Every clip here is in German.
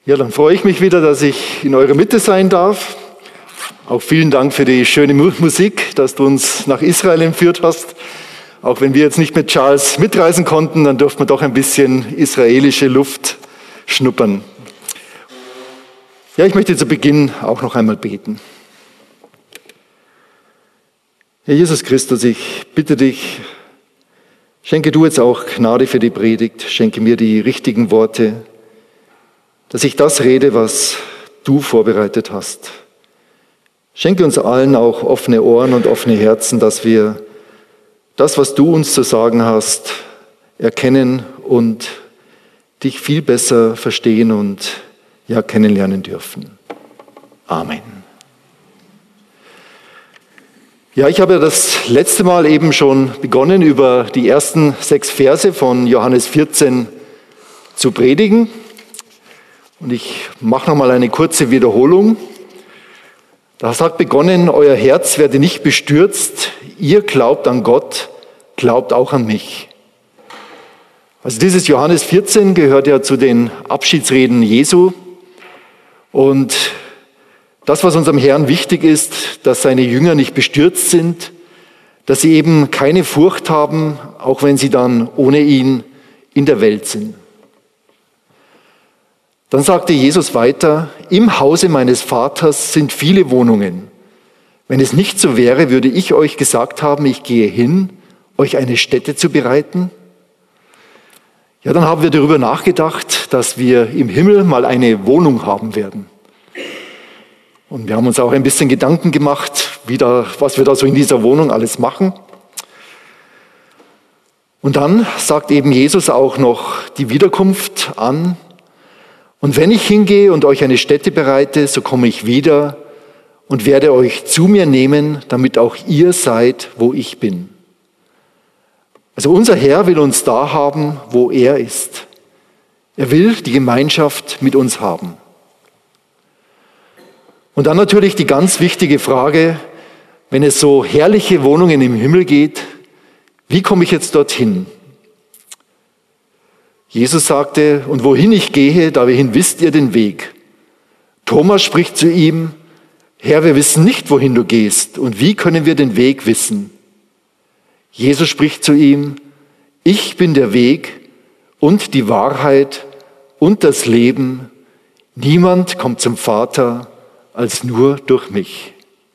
Ja, dann freue ich mich wieder, dass ich in eurer Mitte sein darf. Auch vielen Dank für die schöne Musik, dass du uns nach Israel entführt hast. Auch wenn wir jetzt nicht mit Charles mitreisen konnten, dann durften wir doch ein bisschen israelische Luft schnuppern. Ja, ich möchte zu Beginn auch noch einmal beten. Herr Jesus Christus, ich bitte dich, schenke du jetzt auch Gnade für die Predigt, schenke mir die richtigen Worte, dass ich das rede, was du vorbereitet hast. Schenke uns allen auch offene Ohren und offene Herzen, dass wir das, was du uns zu sagen hast, erkennen und dich viel besser verstehen und ja kennenlernen dürfen. Amen. Ja, ich habe ja das letzte Mal eben schon begonnen, über die ersten 6 Verse von Johannes 14 zu predigen. Und ich mache nochmal eine kurze Wiederholung. Da hat begonnen, euer Herz werde nicht bestürzt, ihr glaubt an Gott, glaubt auch an mich. Also dieses Johannes 14 gehört ja zu den Abschiedsreden Jesu. Und das, was unserem Herrn wichtig ist, dass seine Jünger nicht bestürzt sind, dass sie eben keine Furcht haben, auch wenn sie dann ohne ihn in der Welt sind. Dann sagte Jesus weiter, im Hause meines Vaters sind viele Wohnungen. Wenn es nicht so wäre, würde ich euch gesagt haben, ich gehe hin, euch eine Stätte zu bereiten. Ja, dann haben wir darüber nachgedacht, dass wir im Himmel mal eine Wohnung haben werden. Und wir haben uns auch ein bisschen Gedanken gemacht, was wir da so in dieser Wohnung alles machen. Und dann sagt eben Jesus auch noch die Wiederkunft an. Und wenn ich hingehe und euch eine Stätte bereite, so komme ich wieder und werde euch zu mir nehmen, damit auch ihr seid, wo ich bin. Also unser Herr will uns da haben, wo er ist. Er will die Gemeinschaft mit uns haben. Und dann natürlich die ganz wichtige Frage, wenn es so herrliche Wohnungen im Himmel geht, wie komme ich jetzt dorthin? Jesus sagte, und wohin ich gehe, dahin wisst ihr den Weg. Thomas spricht zu ihm, Herr, wir wissen nicht, wohin du gehst, und wie können wir den Weg wissen? Jesus spricht zu ihm, ich bin der Weg und die Wahrheit und das Leben. Niemand kommt zum Vater als nur durch mich.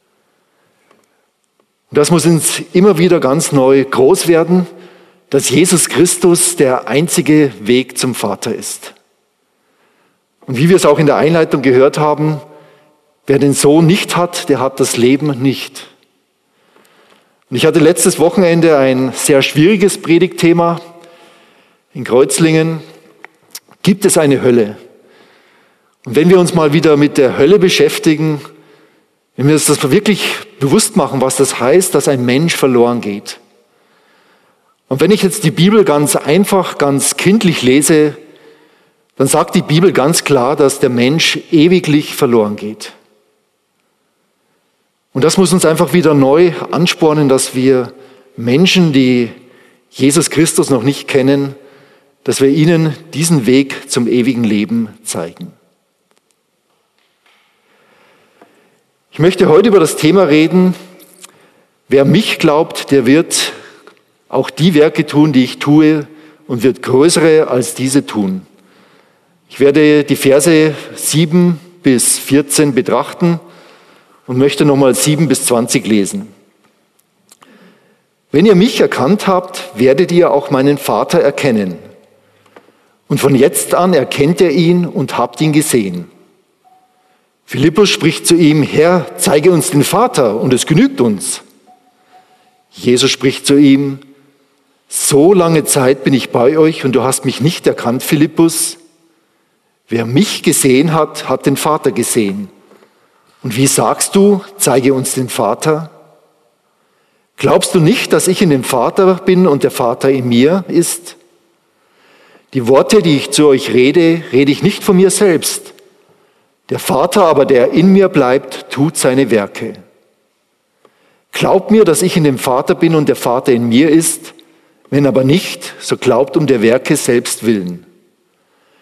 Und das muss uns immer wieder ganz neu groß werden, dass Jesus Christus der einzige Weg zum Vater ist. Und wie wir es auch in der Einleitung gehört haben, wer den Sohn nicht hat, der hat das Leben nicht. Und ich hatte letztes Wochenende ein sehr schwieriges Predigtthema in Kreuzlingen. Gibt es eine Hölle? Und wenn wir uns mal wieder mit der Hölle beschäftigen, wenn wir uns das wirklich bewusst machen, was das heißt, dass ein Mensch verloren geht. Und wenn ich jetzt die Bibel ganz einfach, ganz kindlich lese, dann sagt die Bibel ganz klar, dass der Mensch ewiglich verloren geht. Und das muss uns einfach wieder neu anspornen, dass wir Menschen, die Jesus Christus noch nicht kennen, dass wir ihnen diesen Weg zum ewigen Leben zeigen. Ich möchte heute über das Thema reden, wer mich glaubt, der wird auch die Werke tun, die ich tue, und wird größere als diese tun. Ich werde die Verse 7 bis 14 betrachten und möchte nochmal 7 bis 20 lesen. Wenn ihr mich erkannt habt, werdet ihr auch meinen Vater erkennen. Und von jetzt an erkennt ihr ihn und habt ihn gesehen. Philippus spricht zu ihm, Herr, zeige uns den Vater und es genügt uns. Jesus spricht zu ihm, so lange Zeit bin ich bei euch und du hast mich nicht erkannt, Philippus. Wer mich gesehen hat, hat den Vater gesehen. Und wie sagst du, zeige uns den Vater? Glaubst du nicht, dass ich in dem Vater bin und der Vater in mir ist? Die Worte, die ich zu euch rede, rede ich nicht von mir selbst. Der Vater aber, der in mir bleibt, tut seine Werke. Glaubt mir, dass ich in dem Vater bin und der Vater in mir ist. Wenn aber nicht, so glaubt um der Werke selbst willen.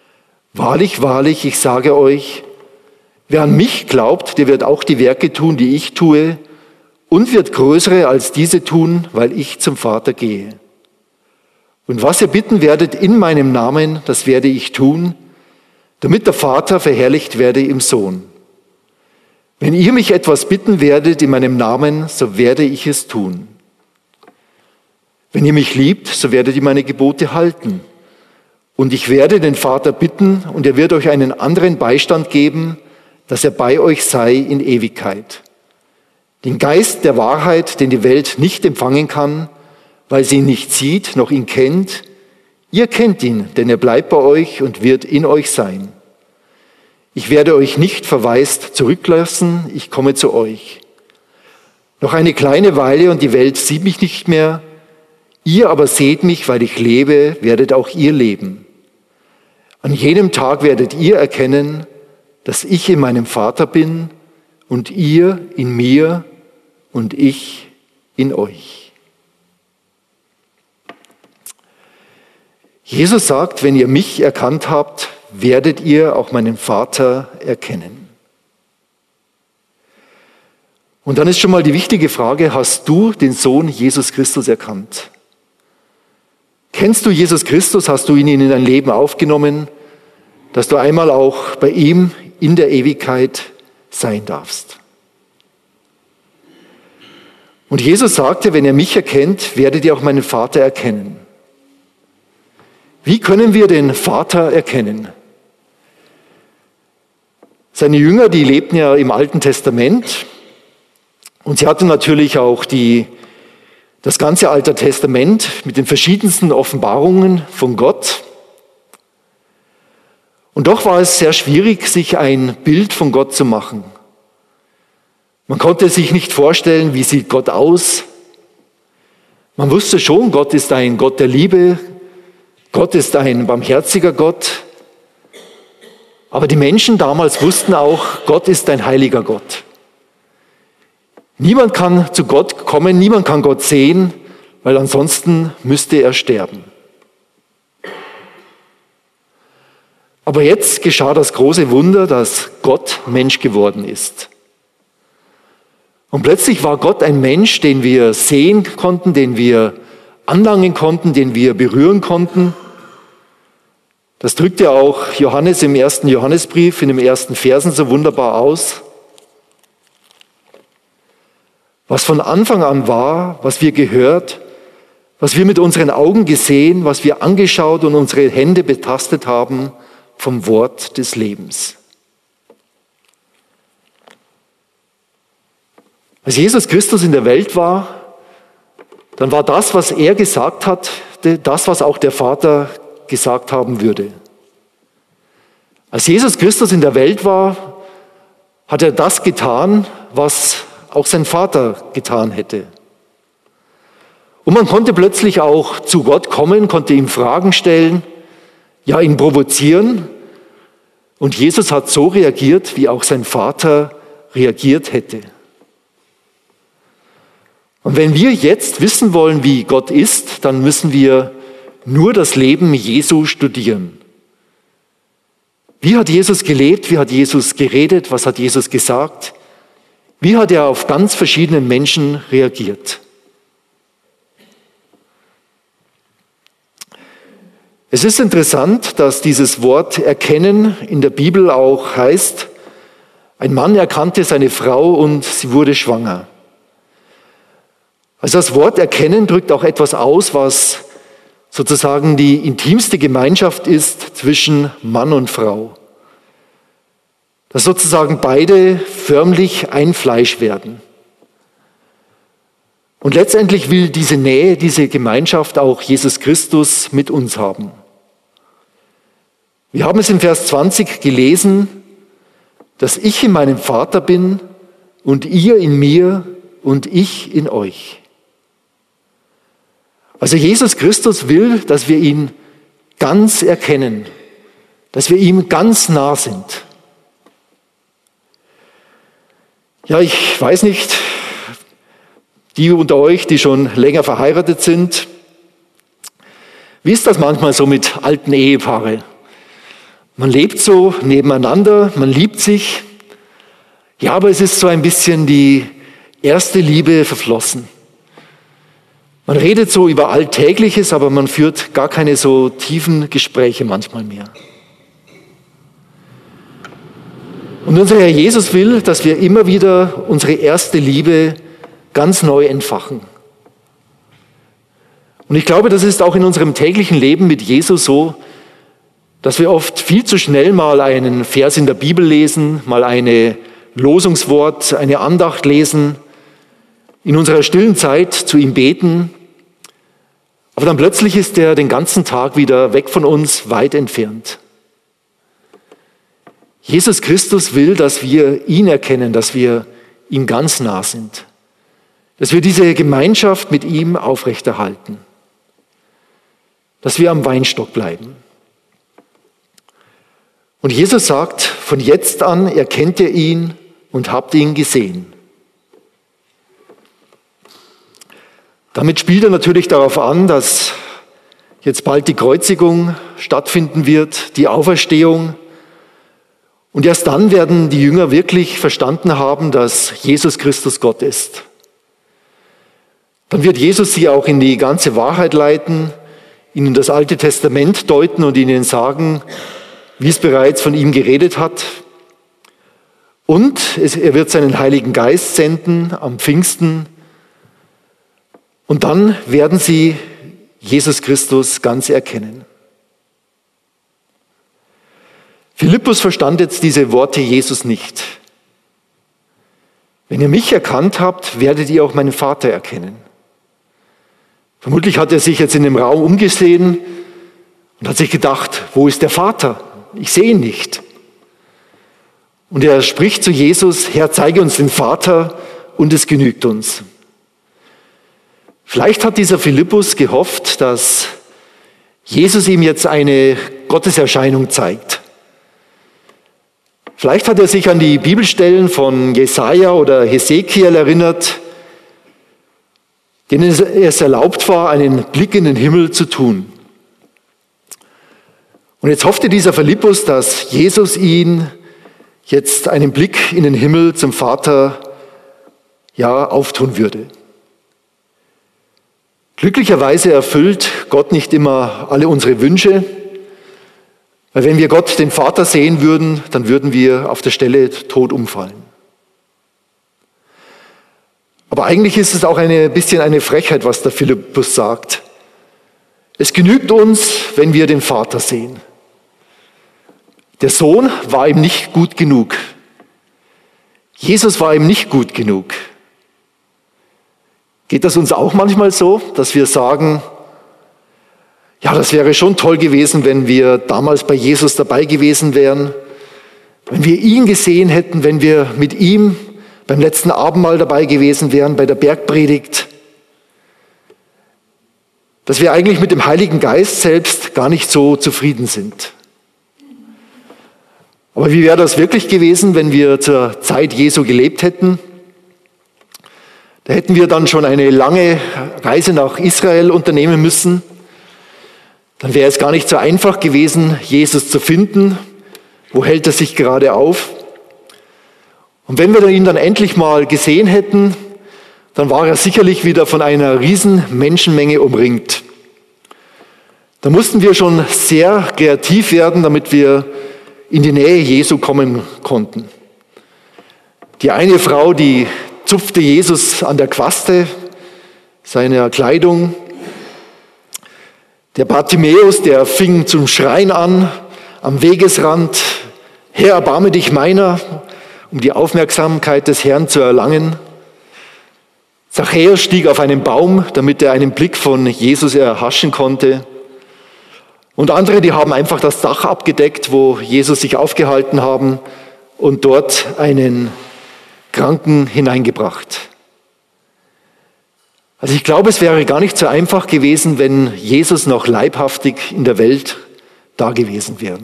Wahrlich, wahrlich, ich sage euch, wer an mich glaubt, der wird auch die Werke tun, die ich tue, und wird größere als diese tun, weil ich zum Vater gehe. Und was ihr bitten werdet in meinem Namen, das werde ich tun, damit der Vater verherrlicht werde im Sohn. Wenn ihr mich etwas bitten werdet in meinem Namen, so werde ich es tun. Wenn ihr mich liebt, so werdet ihr meine Gebote halten. Und ich werde den Vater bitten, und er wird euch einen anderen Beistand geben, dass er bei euch sei in Ewigkeit. Den Geist der Wahrheit, den die Welt nicht empfangen kann, weil sie ihn nicht sieht, noch ihn kennt. Ihr kennt ihn, denn er bleibt bei euch und wird in euch sein. Ich werde euch nicht verwaist zurücklassen, ich komme zu euch. Noch eine kleine Weile und die Welt sieht mich nicht mehr. Ihr aber seht mich, weil ich lebe, werdet auch ihr leben. An jenem Tag werdet ihr erkennen, dass ich in meinem Vater bin und ihr in mir und ich in euch. Jesus sagt, wenn ihr mich erkannt habt, werdet ihr auch meinen Vater erkennen. Und dann ist schon mal die wichtige Frage, hast du den Sohn Jesus Christus erkannt? Kennst du Jesus Christus? Hast du ihn in dein Leben aufgenommen, dass du einmal auch bei ihm in der Ewigkeit sein darfst? Und Jesus sagte, wenn ihr mich erkennt, werdet ihr auch meinen Vater erkennen. Wie können wir den Vater erkennen? Seine Jünger, die lebten ja im Alten Testament und sie hatten natürlich auch das ganze Alte Testament mit den verschiedensten Offenbarungen von Gott. Und doch war es sehr schwierig, sich ein Bild von Gott zu machen. Man konnte sich nicht vorstellen, wie sieht Gott aus. Man wusste schon, Gott ist ein Gott der Liebe, Gott ist ein barmherziger Gott. Aber die Menschen damals wussten auch, Gott ist ein heiliger Gott. Niemand kann zu Gott kommen, niemand kann Gott sehen, weil ansonsten müsste er sterben. Aber jetzt geschah das große Wunder, dass Gott Mensch geworden ist. Und plötzlich war Gott ein Mensch, den wir sehen konnten, den wir anlangen konnten, den wir berühren konnten. Das drückt ja auch Johannes im 1. Johannesbrief in den ersten Versen so wunderbar aus. Was von Anfang an war, was wir gehört, was wir mit unseren Augen gesehen, was wir angeschaut und unsere Hände betastet haben vom Wort des Lebens. Als Jesus Christus in der Welt war, dann war das, was er gesagt hat, das, was auch der Vater gesagt haben würde. Als Jesus Christus in der Welt war, hat er das getan, was auch sein Vater getan hätte. Und man konnte plötzlich auch zu Gott kommen, konnte ihm Fragen stellen, ja, ihn provozieren. Und Jesus hat so reagiert, wie auch sein Vater reagiert hätte. Und wenn wir jetzt wissen wollen, wie Gott ist, dann müssen wir nur das Leben Jesu studieren. Wie hat Jesus gelebt? Wie hat Jesus geredet? Was hat Jesus gesagt? Wie hat er auf ganz verschiedene Menschen reagiert? Es ist interessant, dass dieses Wort erkennen in der Bibel auch heißt, ein Mann erkannte seine Frau und sie wurde schwanger. Also das Wort erkennen drückt auch etwas aus, was sozusagen die intimste Gemeinschaft ist zwischen Mann und Frau. Dass sozusagen beide förmlich ein Fleisch werden. Und letztendlich will diese Nähe, diese Gemeinschaft auch Jesus Christus mit uns haben. Wir haben es im Vers 20 gelesen, dass ich in meinem Vater bin und ihr in mir und ich in euch. Also Jesus Christus will, dass wir ihn ganz erkennen, dass wir ihm ganz nah sind. Ja, ich weiß nicht, die unter euch, die schon länger verheiratet sind, wie ist das manchmal so mit alten Ehepaaren? Man lebt so nebeneinander, man liebt sich. Ja, aber es ist so ein bisschen die erste Liebe verflossen. Man redet so über Alltägliches, aber man führt gar keine so tiefen Gespräche manchmal mehr. Und unser Herr Jesus will, dass wir immer wieder unsere erste Liebe ganz neu entfachen. Und ich glaube, das ist auch in unserem täglichen Leben mit Jesus so, dass wir oft viel zu schnell mal einen Vers in der Bibel lesen, mal ein Losungswort, eine Andacht lesen, in unserer stillen Zeit zu ihm beten, aber dann plötzlich ist er den ganzen Tag wieder weg von uns, weit entfernt. Jesus Christus will, dass wir ihn erkennen, dass wir ihm ganz nah sind, dass wir diese Gemeinschaft mit ihm aufrechterhalten, dass wir am Weinstock bleiben. Und Jesus sagt, von jetzt an erkennt ihr ihn und habt ihn gesehen. Damit spielt er natürlich darauf an, dass jetzt bald die Kreuzigung stattfinden wird, die Auferstehung. Und erst dann werden die Jünger wirklich verstanden haben, dass Jesus Christus Gott ist. Dann wird Jesus sie auch in die ganze Wahrheit leiten, ihnen das Alte Testament deuten und ihnen sagen, wie es bereits von ihm geredet hat. Und er wird seinen Heiligen Geist senden am Pfingsten. Und dann werden sie Jesus Christus ganz erkennen. Philippus verstand jetzt diese Worte Jesus nicht. Wenn ihr mich erkannt habt, werdet ihr auch meinen Vater erkennen. Vermutlich hat er sich jetzt in dem Raum umgesehen und hat sich gedacht, wo ist der Vater? Ich sehe ihn nicht. Und er spricht zu Jesus, Herr, zeige uns den Vater und es genügt uns. Vielleicht hat dieser Philippus gehofft, dass Jesus ihm jetzt eine Gotteserscheinung zeigt. Vielleicht hat er sich an die Bibelstellen von Jesaja oder Hesekiel erinnert, denen es erlaubt war, einen Blick in den Himmel zu tun. Und jetzt hoffte dieser Philippus, dass Jesus ihn jetzt einen Blick in den Himmel zum Vater auftun würde. Glücklicherweise erfüllt Gott nicht immer alle unsere Wünsche, weil wenn wir Gott, den Vater, sehen würden, dann würden wir auf der Stelle tot umfallen. Aber eigentlich ist es auch ein bisschen eine Frechheit, was der Philippus sagt. Es genügt uns, wenn wir den Vater sehen. Der Sohn war ihm nicht gut genug. Jesus war ihm nicht gut genug. Geht das uns auch manchmal so, dass wir sagen, ja, das wäre schon toll gewesen, wenn wir damals bei Jesus dabei gewesen wären, wenn wir ihn gesehen hätten, wenn wir mit ihm beim letzten Abendmahl dabei gewesen wären, bei der Bergpredigt, dass wir eigentlich mit dem Heiligen Geist selbst gar nicht so zufrieden sind. Aber wie wäre das wirklich gewesen, wenn wir zur Zeit Jesu gelebt hätten? Da hätten wir dann schon eine lange Reise nach Israel unternehmen müssen. Dann wäre es gar nicht so einfach gewesen, Jesus zu finden. Wo hält er sich gerade auf? Und wenn wir ihn dann endlich mal gesehen hätten, dann war er sicherlich wieder von einer riesen Menschenmenge umringt. Da mussten wir schon sehr kreativ werden, damit wir in die Nähe Jesu kommen konnten. Die eine Frau, die zupfte Jesus an der Quaste seiner Kleidung. Der Bartimäus, der fing zum Schreien an, am Wegesrand, Herr, erbarme dich meiner, um die Aufmerksamkeit des Herrn zu erlangen. Zachäus stieg auf einen Baum, damit er einen Blick von Jesus erhaschen konnte. Und andere, die haben einfach das Dach abgedeckt, wo Jesus sich aufgehalten haben und dort einen Kranken hineingebracht. Also ich glaube, es wäre gar nicht so einfach gewesen, wenn Jesus noch leibhaftig in der Welt da gewesen wäre.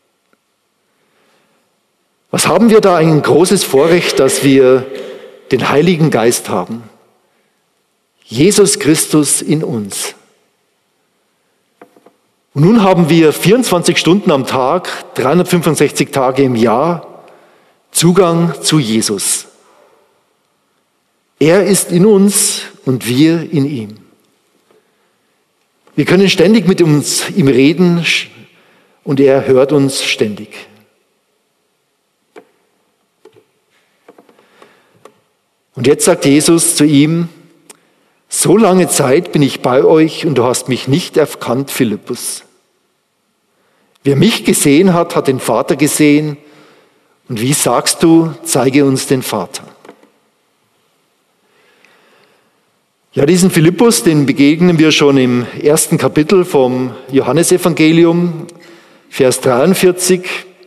Was haben wir da? Ein großes Vorrecht, dass wir den Heiligen Geist haben. Jesus Christus in uns. Und nun haben wir 24 Stunden am Tag, 365 Tage im Jahr Zugang zu Jesus. Er ist in uns und wir in ihm. Wir können ständig mit ihm reden und er hört uns ständig. Und jetzt sagt Jesus zu ihm: So lange Zeit bin ich bei euch und du hast mich nicht erkannt, Philippus. Wer mich gesehen hat, hat den Vater gesehen. Und wie sagst du, zeige uns den Vater? Ja, diesen Philippus, den begegnen wir schon im 1. Kapitel vom Johannesevangelium, Vers 43.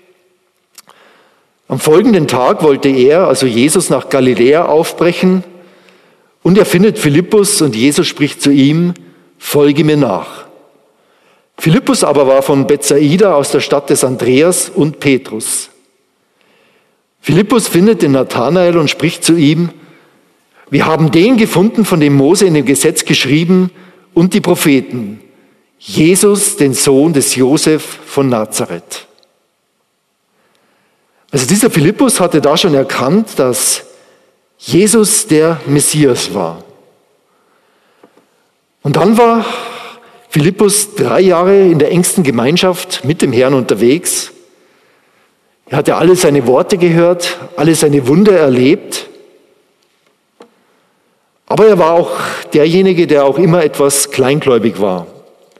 Am folgenden Tag wollte er, also Jesus, nach Galiläa aufbrechen und er findet Philippus und Jesus spricht zu ihm: Folge mir nach. Philippus aber war von Bethsaida aus der Stadt des Andreas und Petrus. Philippus findet den Nathanael und spricht zu ihm: Wir haben den gefunden, von dem Mose in dem Gesetz geschrieben und die Propheten, Jesus, den Sohn des Josef von Nazareth. Also dieser Philippus hatte da schon erkannt, dass Jesus der Messias war. Und dann war Philippus 3 Jahre in der engsten Gemeinschaft mit dem Herrn unterwegs. Er hatte alle seine Worte gehört, alle seine Wunder erlebt. Aber er war auch derjenige, der auch immer etwas kleingläubig war.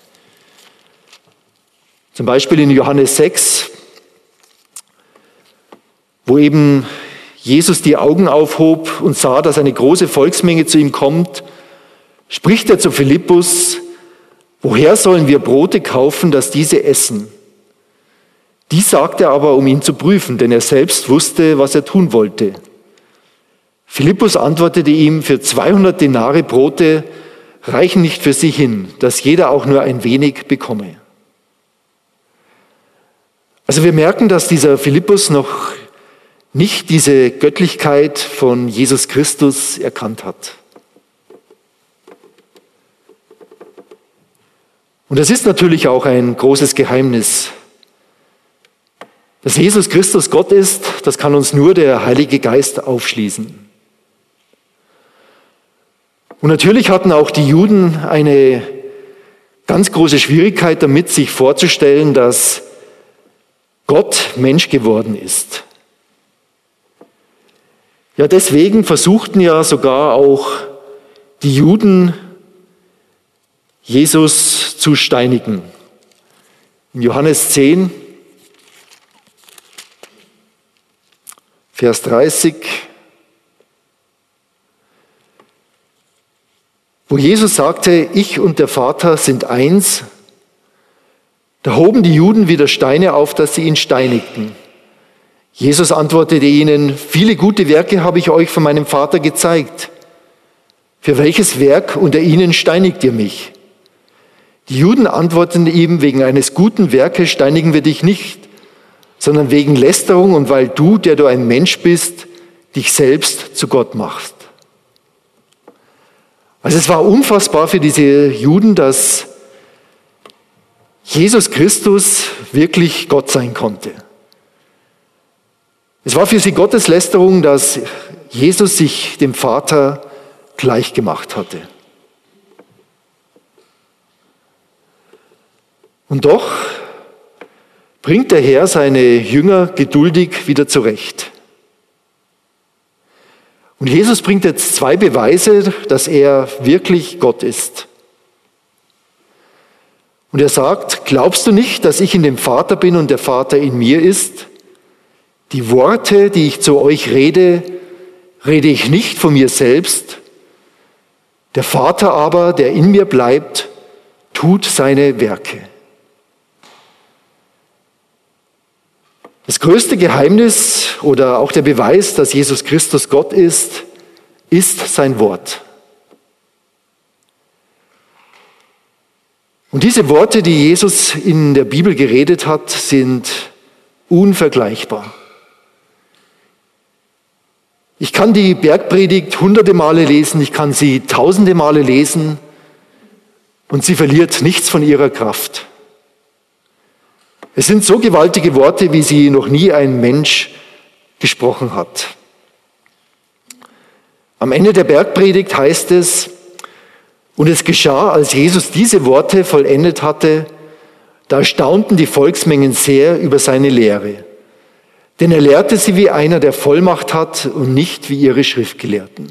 Zum Beispiel in Johannes 6, wo eben Jesus die Augen aufhob und sah, dass eine große Volksmenge zu ihm kommt, spricht er zu Philippus: Woher sollen wir Brote kaufen, dass diese essen? Dies sagte er aber, um ihn zu prüfen, denn er selbst wusste, was er tun wollte. Philippus antwortete ihm: Für 200 Denare Brote reichen nicht für sie hin, dass jeder auch nur ein wenig bekomme. Also wir merken, dass dieser Philippus noch nicht diese Göttlichkeit von Jesus Christus erkannt hat. Und das ist natürlich auch ein großes Geheimnis. Dass Jesus Christus Gott ist, das kann uns nur der Heilige Geist aufschließen. Und natürlich hatten auch die Juden eine ganz große Schwierigkeit damit, sich vorzustellen, dass Gott Mensch geworden ist. Ja, deswegen versuchten ja sogar auch die Juden, Jesus zu steinigen. In Johannes 10, Vers 30, wo Jesus sagte: Ich und der Vater sind eins, da hoben die Juden wieder Steine auf, dass sie ihn steinigten. Jesus antwortete ihnen: Viele gute Werke habe ich euch von meinem Vater gezeigt. Für welches Werk unter ihnen steinigt ihr mich? Die Juden antworteten ihm: Wegen eines guten Werkes steinigen wir dich nicht, sondern wegen Lästerung und weil du, der du ein Mensch bist, dich selbst zu Gott machst. Also es war unfassbar für diese Juden, dass Jesus Christus wirklich Gott sein konnte. Es war für sie Gotteslästerung, dass Jesus sich dem Vater gleich gemacht hatte. Und doch bringt der Herr seine Jünger geduldig wieder zurecht. Und Jesus bringt jetzt 2 Beweise, dass er wirklich Gott ist. Und er sagt: Glaubst du nicht, dass ich in dem Vater bin und der Vater in mir ist? Die Worte, die ich zu euch rede, rede ich nicht von mir selbst. Der Vater aber, der in mir bleibt, tut seine Werke. Das größte Geheimnis oder auch der Beweis, dass Jesus Christus Gott ist sein Wort. Und diese Worte, die Jesus in der Bibel geredet hat, sind unvergleichbar. Ich kann die Bergpredigt hunderte Male lesen, ich kann sie tausende Male lesen und sie verliert nichts von ihrer Kraft. Es sind so gewaltige Worte, wie sie noch nie ein Mensch gesprochen hat. Am Ende der Bergpredigt heißt es, und es geschah, als Jesus diese Worte vollendet hatte, da erstaunten die Volksmengen sehr über seine Lehre. Denn er lehrte sie wie einer, der Vollmacht hat und nicht wie ihre Schriftgelehrten.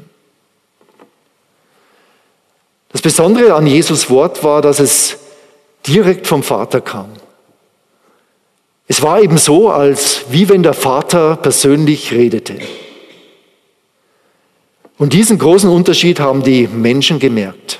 Das Besondere an Jesus Wort war, dass es direkt vom Vater kam. Es war eben so, als wie wenn der Vater persönlich redete. Und diesen großen Unterschied haben die Menschen gemerkt.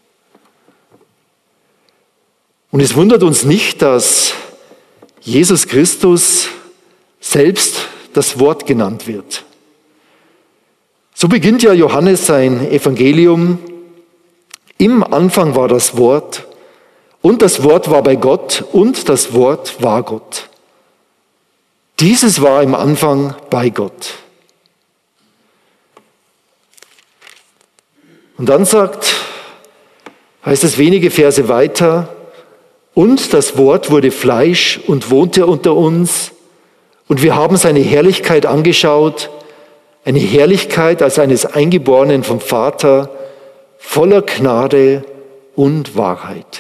Und es wundert uns nicht, dass Jesus Christus selbst das Wort genannt wird. So beginnt ja Johannes sein Evangelium. Im Anfang war das Wort und das Wort war bei Gott und das Wort war Gott. Dieses war im Anfang bei Gott. Und dann heißt es wenige Verse weiter, und das Wort wurde Fleisch und wohnte unter uns, und wir haben seine Herrlichkeit angeschaut, eine Herrlichkeit als eines Eingeborenen vom Vater, voller Gnade und Wahrheit.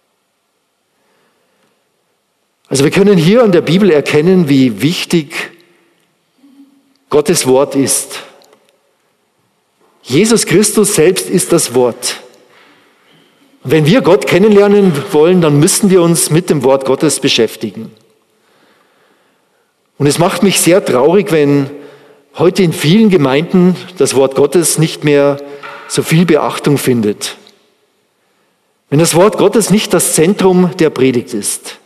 Also wir können hier an der Bibel erkennen, wie wichtig Gottes Wort ist. Jesus Christus selbst ist das Wort. Und wenn wir Gott kennenlernen wollen, dann müssen wir uns mit dem Wort Gottes beschäftigen. Und es macht mich sehr traurig, wenn heute in vielen Gemeinden das Wort Gottes nicht mehr so viel Beachtung findet. Wenn das Wort Gottes nicht das Zentrum der Predigt ist.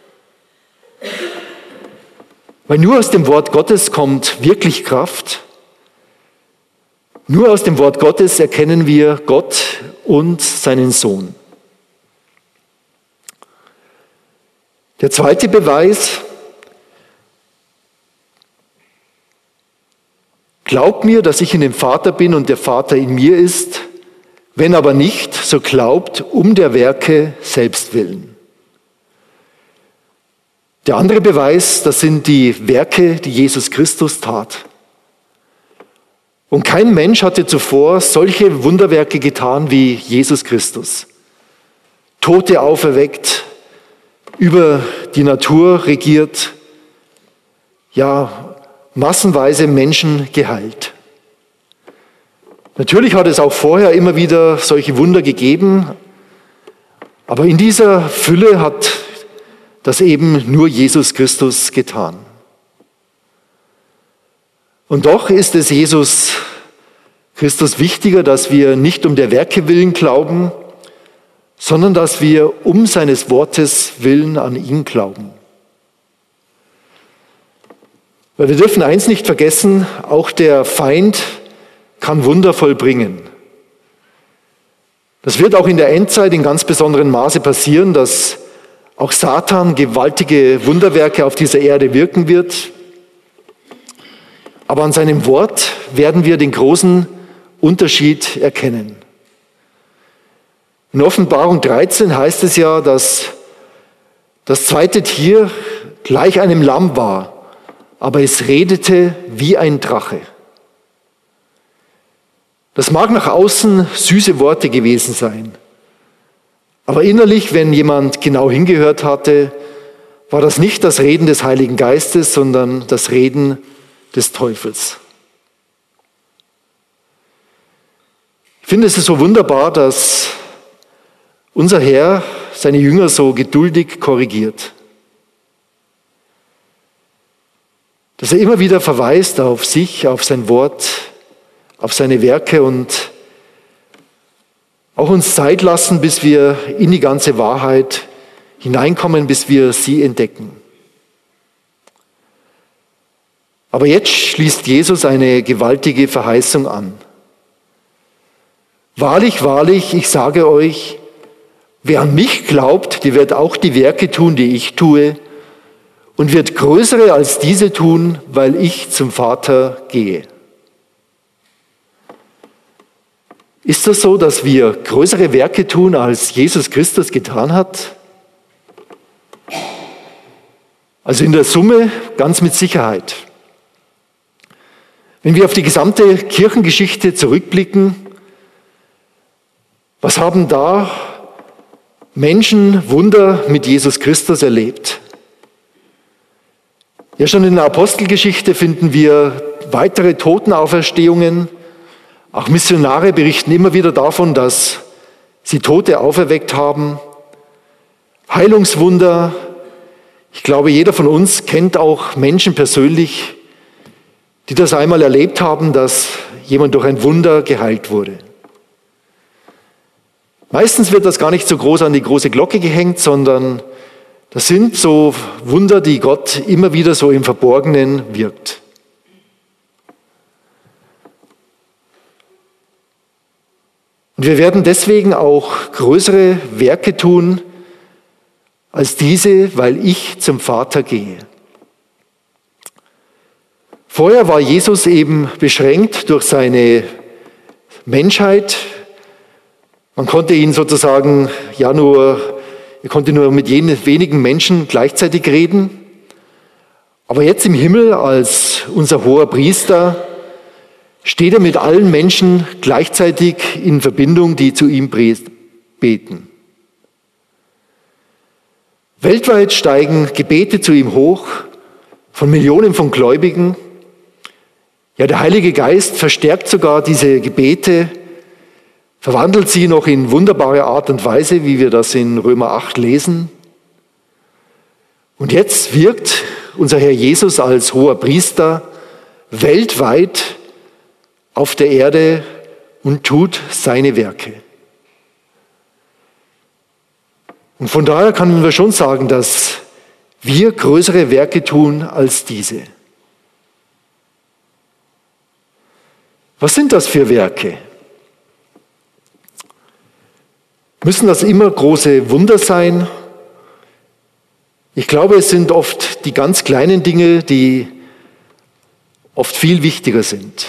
Weil nur aus dem Wort Gottes kommt wirklich Kraft. Nur aus dem Wort Gottes erkennen wir Gott und seinen Sohn. Der zweite Beweis: Glaubt mir, dass ich in dem Vater bin und der Vater in mir ist. Wenn aber nicht, so glaubt um der Werke selbst willen. Der andere Beweis, das sind die Werke, die Jesus Christus tat. Und kein Mensch hatte zuvor solche Wunderwerke getan wie Jesus Christus. Tote auferweckt, über die Natur regiert, ja, massenweise Menschen geheilt. Natürlich hat es auch vorher immer wieder solche Wunder gegeben, aber in dieser Fülle hat das eben nur Jesus Christus getan. Und doch ist es Jesus Christus wichtiger, dass wir nicht um der Werke willen glauben, sondern dass wir um seines Wortes willen an ihn glauben. Weil wir dürfen eins nicht vergessen, auch der Feind kann Wunder vollbringen. Das wird auch in der Endzeit in ganz besonderem Maße passieren, dass auch Satan gewaltige Wunderwerke auf dieser Erde wirken wird. Aber an seinem Wort werden wir den großen Unterschied erkennen. In Offenbarung 13 heißt es ja, dass das zweite Tier gleich einem Lamm war, aber es redete wie ein Drache. Das mag nach außen süße Worte gewesen sein, aber innerlich, wenn jemand genau hingehört hatte, war das nicht das Reden des Heiligen Geistes, sondern das Reden des Teufels. Ich finde es ist so wunderbar, dass unser Herr seine Jünger so geduldig korrigiert. Dass er immer wieder verweist auf sich, auf sein Wort, auf seine Werke und auch uns Zeit lassen, bis wir in die ganze Wahrheit hineinkommen, bis wir sie entdecken. Aber jetzt schließt Jesus eine gewaltige Verheißung an. Wahrlich, wahrlich, ich sage euch, wer an mich glaubt, der wird auch die Werke tun, die ich tue, und wird größere als diese tun, weil ich zum Vater gehe. Ist das so, dass wir größere Werke tun, als Jesus Christus getan hat? Also in der Summe ganz mit Sicherheit. Wenn wir auf die gesamte Kirchengeschichte zurückblicken, was haben da Menschen Wunder mit Jesus Christus erlebt? Ja, schon in der Apostelgeschichte finden wir weitere Totenauferstehungen. Auch Missionare berichten immer wieder davon, dass sie Tote auferweckt haben. Heilungswunder. Ich glaube, jeder von uns kennt auch Menschen persönlich, die das einmal erlebt haben, dass jemand durch ein Wunder geheilt wurde. Meistens wird das gar nicht so groß an die große Glocke gehängt, sondern das sind so Wunder, die Gott immer wieder so im Verborgenen wirkt. Und wir werden deswegen auch größere Werke tun als diese, weil ich zum Vater gehe. Vorher war Jesus eben beschränkt durch seine Menschheit. Man konnte ihn sozusagen er konnte nur mit wenigen Menschen gleichzeitig reden. Aber jetzt im Himmel als unser hoher Priester steht er mit allen Menschen gleichzeitig in Verbindung, die zu ihm beten. Weltweit steigen Gebete zu ihm hoch von Millionen von Gläubigen. Ja, der Heilige Geist verstärkt sogar diese Gebete, verwandelt sie noch in wunderbare Art und Weise, wie wir das in Römer 8 lesen. Und jetzt wirkt unser Herr Jesus als hoher Priester weltweit auf der Erde und tut seine Werke. Und von daher können wir schon sagen, dass wir größere Werke tun als diese. Was sind das für Werke? Müssen das immer große Wunder sein? Ich glaube, es sind oft die ganz kleinen Dinge, die oft viel wichtiger sind.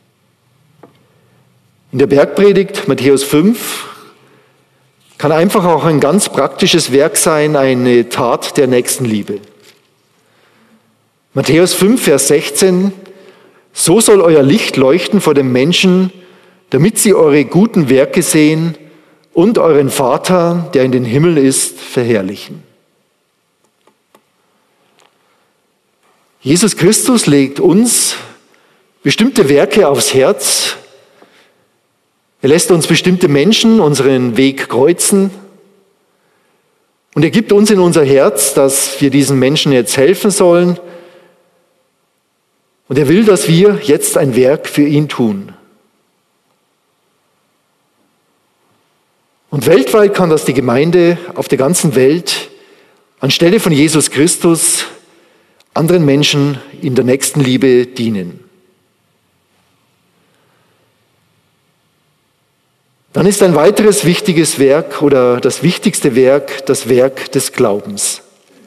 In der Bergpredigt, Matthäus 5, kann einfach auch ein ganz praktisches Werk sein, eine Tat der Nächstenliebe. Matthäus 5, Vers 16, so soll euer Licht leuchten vor den Menschen, damit sie eure guten Werke sehen und euren Vater, der in den Himmeln ist, verherrlichen. Jesus Christus legt uns bestimmte Werke aufs Herz. Er lässt uns bestimmte Menschen unseren Weg kreuzen. Und er gibt uns in unser Herz, dass wir diesen Menschen jetzt helfen sollen. Und er will, dass wir jetzt ein Werk für ihn tun. Und weltweit kann das die Gemeinde auf der ganzen Welt anstelle von Jesus Christus anderen Menschen in der Nächstenliebe dienen. Dann ist ein weiteres wichtiges Werk oder das wichtigste Werk das Werk des Glaubens.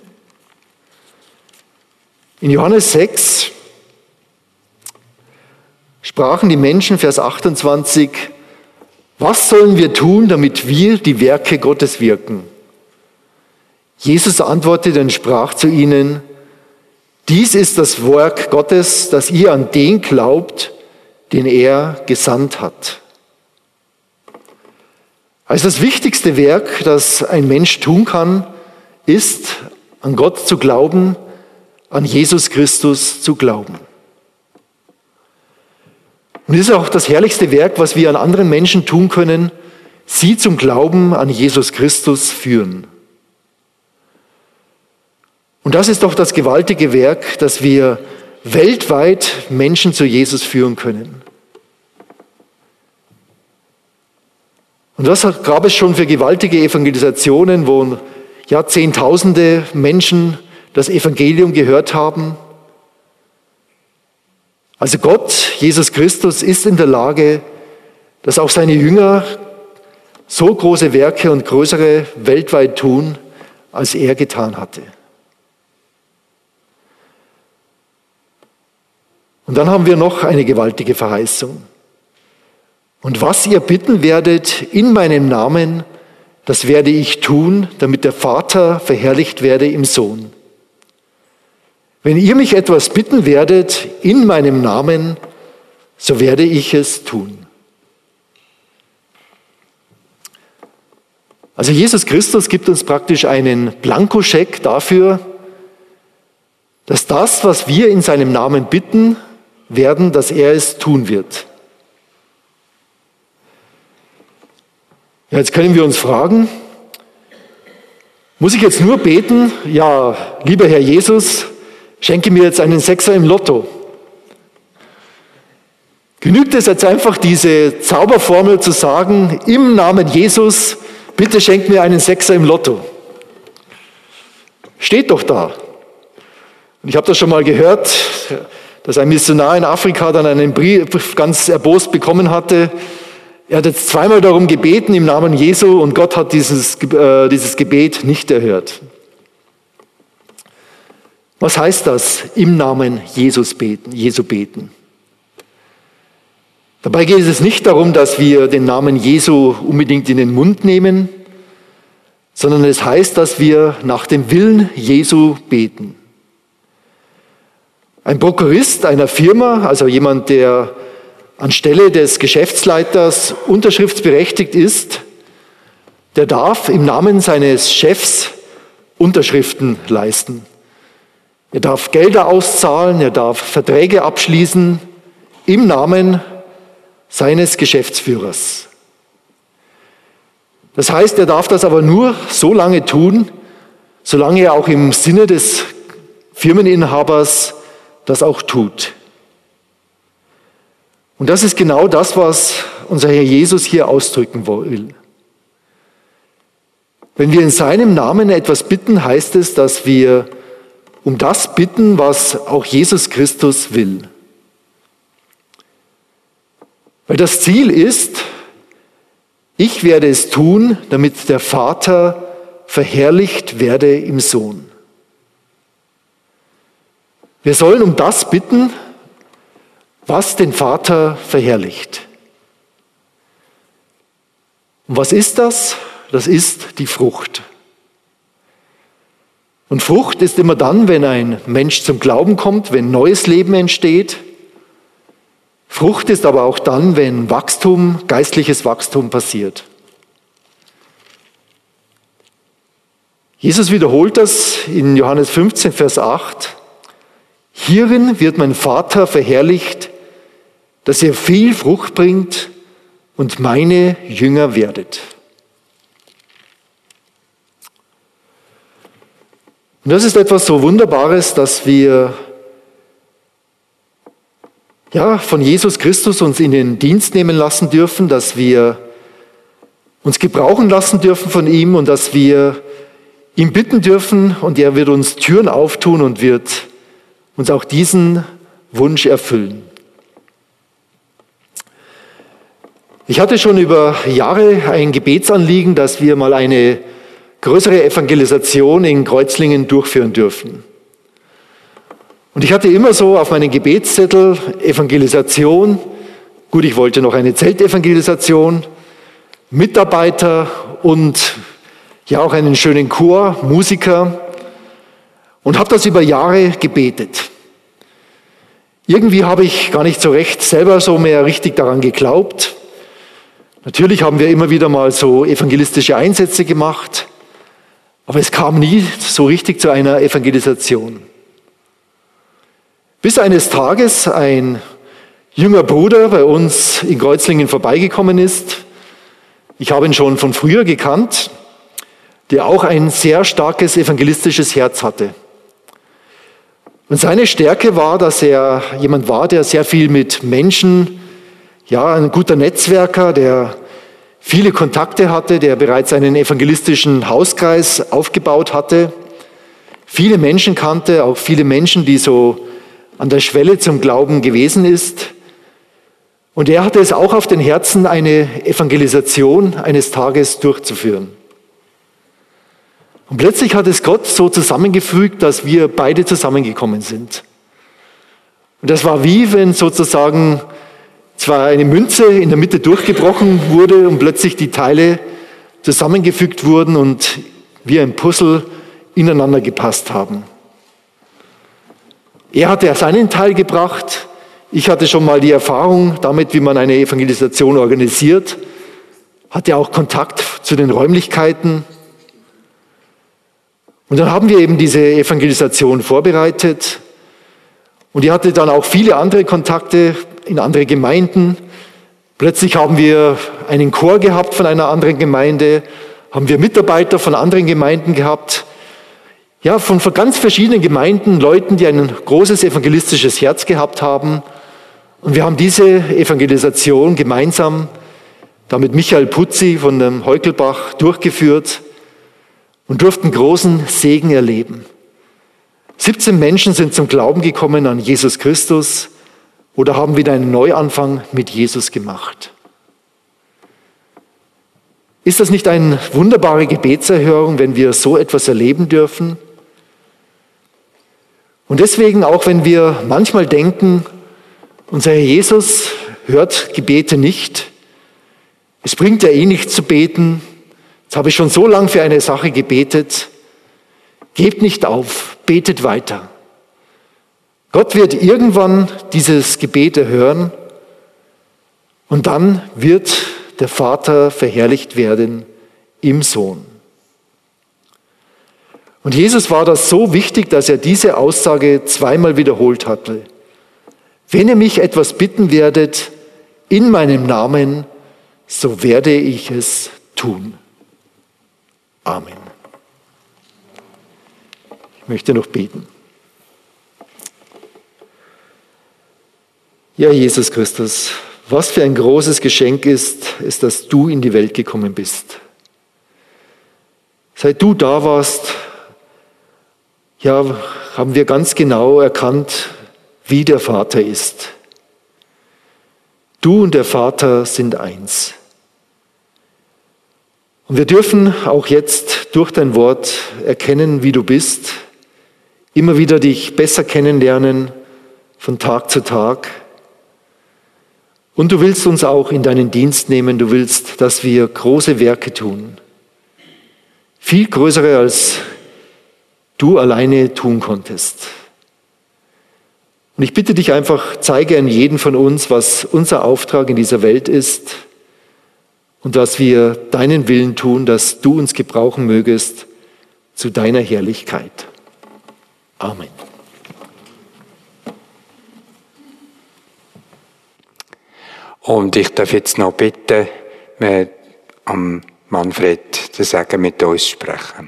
In Johannes 6 sprachen die Menschen, Vers 28, was sollen wir tun, damit wir die Werke Gottes wirken? Jesus antwortete und sprach zu ihnen, dies ist das Werk Gottes, dass ihr an den glaubt, den er gesandt hat. Also das wichtigste Werk, das ein Mensch tun kann, ist, an Gott zu glauben, an Jesus Christus zu glauben. Und das ist auch das herrlichste Werk, was wir an anderen Menschen tun können, sie zum Glauben an Jesus Christus führen. Und das ist doch das gewaltige Werk, dass wir weltweit Menschen zu Jesus führen können. Und das gab es schon für gewaltige Evangelisationen, wo Zehntausende Menschen das Evangelium gehört haben. Also Gott, Jesus Christus, ist in der Lage, dass auch seine Jünger so große Werke und größere weltweit tun, als er getan hatte. Und dann haben wir noch eine gewaltige Verheißung. Und was ihr bitten werdet in meinem Namen, das werde ich tun, damit der Vater verherrlicht werde im Sohn. wenn ihr mich etwas bitten werdet in meinem Namen, so werde ich es tun. Also Jesus Christus gibt uns praktisch einen Blankoscheck dafür, dass das, was wir in seinem Namen bitten werden, dass er es tun wird. Ja, jetzt können wir uns fragen, muss ich jetzt nur beten, ja, lieber Herr Jesus, schenke mir jetzt einen Sechser im Lotto? Genügt es jetzt einfach, diese Zauberformel zu sagen, im Namen Jesus, bitte schenk mir einen Sechser im Lotto? Steht doch da. Und ich habe das schon mal gehört, dass ein Missionar in Afrika dann einen Brief ganz erbost bekommen hatte. Er hat jetzt zweimal darum gebeten im Namen Jesu und Gott hat dieses Gebet nicht erhört. Was heißt das, im Namen Jesu beten? Dabei geht es nicht darum, dass wir den Namen Jesu unbedingt in den Mund nehmen, sondern es heißt, dass wir nach dem Willen Jesu beten. Ein Prokurist einer Firma, also jemand, der anstelle des Geschäftsleiters unterschriftsberechtigt ist, der darf im Namen seines Chefs Unterschriften leisten. Er darf Gelder auszahlen, er darf Verträge abschließen im Namen seines Geschäftsführers. Das heißt, er darf das aber nur so lange tun, solange er auch im Sinne des Firmeninhabers das auch tut. Und das ist genau das, was unser Herr Jesus hier ausdrücken will. Wenn wir in seinem Namen etwas bitten, heißt es, dass wir um das bitten, was auch Jesus Christus will. Weil das Ziel ist, ich werde es tun, damit der Vater verherrlicht werde im Sohn. Wir sollen um das bitten, was den Vater verherrlicht. Und was ist das? Das ist die Frucht. Und Frucht ist immer dann, wenn ein Mensch zum Glauben kommt, wenn neues Leben entsteht. Frucht ist aber auch dann, wenn Wachstum, geistliches Wachstum passiert. Jesus wiederholt das in Johannes 15, Vers 8. Hierin wird mein Vater verherrlicht, dass ihr viel Frucht bringt und meine Jünger werdet. Und das ist etwas so Wunderbares, dass wir von Jesus Christus uns in den Dienst nehmen lassen dürfen, dass wir uns gebrauchen lassen dürfen von ihm und dass wir ihn bitten dürfen und er wird uns Türen auftun und wird uns auch diesen Wunsch erfüllen. Ich hatte schon über Jahre ein Gebetsanliegen, dass wir mal eine größere Evangelisation in Kreuzlingen durchführen dürfen. Und ich hatte immer so auf meinen Gebetszettel Evangelisation. Gut, ich wollte noch eine Zeltevangelisation, Mitarbeiter und auch einen schönen Chor, Musiker. Und habe das über Jahre gebetet. Irgendwie habe ich gar nicht so recht selber so mehr richtig daran geglaubt. Natürlich haben wir immer wieder mal so evangelistische Einsätze gemacht, aber es kam nie so richtig zu einer Evangelisation. Bis eines Tages ein junger Bruder bei uns in Kreuzlingen vorbeigekommen ist. Ich habe ihn schon von früher gekannt, der auch ein sehr starkes evangelistisches Herz hatte. Und seine Stärke war, dass er jemand war, der sehr viel mit Menschen, ein guter Netzwerker, der viele Kontakte hatte, der bereits einen evangelistischen Hauskreis aufgebaut hatte, viele Menschen kannte, auch viele Menschen, die so an der Schwelle zum Glauben gewesen ist. Und er hatte es auch auf den Herzen, eine Evangelisation eines Tages durchzuführen. Und plötzlich hat es Gott so zusammengefügt, dass wir beide zusammengekommen sind. Und das war wie wenn sozusagen zwar eine Münze in der Mitte durchgebrochen wurde und plötzlich die Teile zusammengefügt wurden und wie ein Puzzle ineinander gepasst haben. Er hatte seinen Teil gebracht. Ich hatte schon mal die Erfahrung damit, wie man eine Evangelisation organisiert, hatte auch Kontakt zu den Räumlichkeiten. Und dann haben wir eben diese Evangelisation vorbereitet. Und ich hatte dann auch viele andere Kontakte in andere Gemeinden. Plötzlich haben wir einen Chor gehabt von einer anderen Gemeinde, haben wir Mitarbeiter von anderen Gemeinden gehabt. Ja, von ganz verschiedenen Gemeinden, Leuten, die ein großes evangelistisches Herz gehabt haben. Und wir haben diese Evangelisation gemeinsam da mit Michael Putzi von dem Heukelbach durchgeführt und durften großen Segen erleben. 17 Menschen sind zum Glauben gekommen an Jesus Christus oder haben wieder einen Neuanfang mit Jesus gemacht. Ist das nicht eine wunderbare Gebetserhörung, wenn wir so etwas erleben dürfen? Und deswegen, auch wenn wir manchmal denken, unser Herr Jesus hört Gebete nicht, es bringt ja eh nichts zu beten, jetzt habe ich schon so lange für eine Sache gebetet, gebt nicht auf, betet weiter. Gott wird irgendwann dieses Gebet erhören und dann wird der Vater verherrlicht werden im Sohn. Und Jesus war das so wichtig, dass er diese Aussage zweimal wiederholt hatte. Wenn ihr mich etwas bitten werdet in meinem Namen, so werde ich es tun. Amen. Ich möchte noch beten. Ja, Jesus Christus, was für ein großes Geschenk ist, dass du in die Welt gekommen bist. Seit du da warst, ja, haben wir ganz genau erkannt, wie der Vater ist. Du und der Vater sind eins. Und wir dürfen auch jetzt durch dein Wort erkennen, wie du bist, immer wieder dich besser kennenlernen von Tag zu Tag. Und du willst uns auch in deinen Dienst nehmen, du willst, dass wir große Werke tun. Viel größere, als du alleine tun konntest. Und ich bitte dich einfach, zeige an jeden von uns, was unser Auftrag in dieser Welt ist und dass wir deinen Willen tun, dass du uns gebrauchen mögest zu deiner Herrlichkeit. Amen. Und ich darf jetzt noch bitten, am Manfred den Segen mit uns sprechen.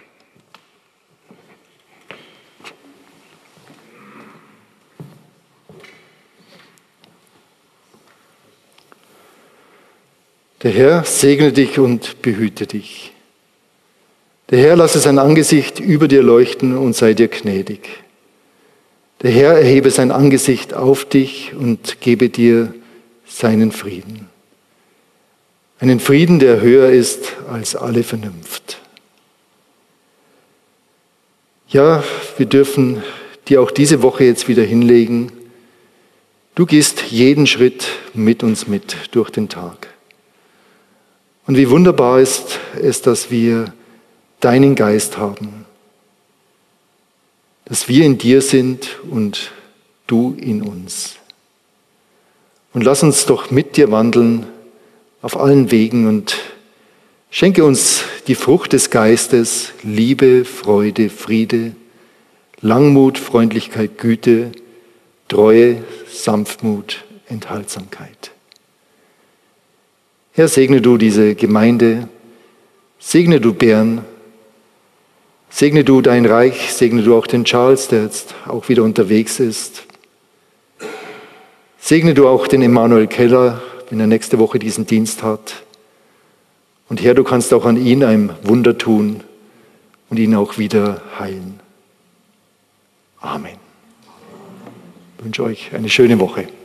Der Herr segne dich und behüte dich. Der Herr lasse sein Angesicht über dir leuchten und sei dir gnädig. Der Herr erhebe sein Angesicht auf dich und gebe dir seinen Frieden. Einen Frieden, der höher ist als alle Vernunft. Ja, wir dürfen dir auch diese Woche jetzt wieder hinlegen. Du gehst jeden Schritt mit uns mit durch den Tag. Und wie wunderbar ist es, dass wir deinen Geist haben, dass wir in dir sind und du in uns. Und lass uns doch mit dir wandeln auf allen Wegen und schenke uns die Frucht des Geistes, Liebe, Freude, Friede, Langmut, Freundlichkeit, Güte, Treue, Sanftmut, Enthaltsamkeit. Herr, segne du diese Gemeinde, segne du Bern, segne du dein Reich, segne du auch den Charles, der jetzt auch wieder unterwegs ist. Segne du auch den Emanuel Keller, wenn er nächste Woche diesen Dienst hat. Und Herr, du kannst auch an ihn ein Wunder tun und ihn auch wieder heilen. Amen. Ich wünsche euch eine schöne Woche.